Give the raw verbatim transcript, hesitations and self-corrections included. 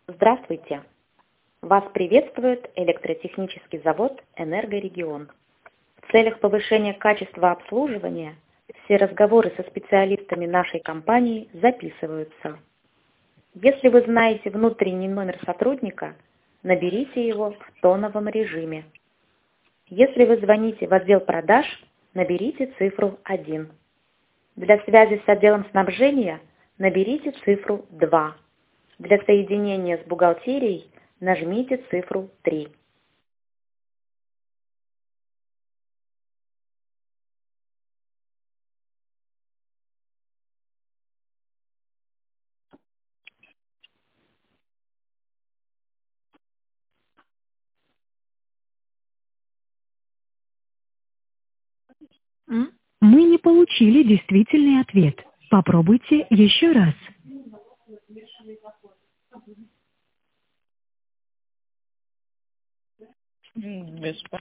Здравствуйте! Вас приветствует электротехнический завод «Энергорегион». В целях повышения качества обслуживания все разговоры со специалистами нашей компании записываются. Если вы знаете внутренний номер сотрудника, наберите его в тоновом режиме. Если вы звоните в отдел продаж, наберите цифру один. Для связи с отделом снабжения наберите цифру два. Для соединения с бухгалтерией нажмите цифру три. М? Мы не получили действительный ответ. Попробуйте еще раз. М, без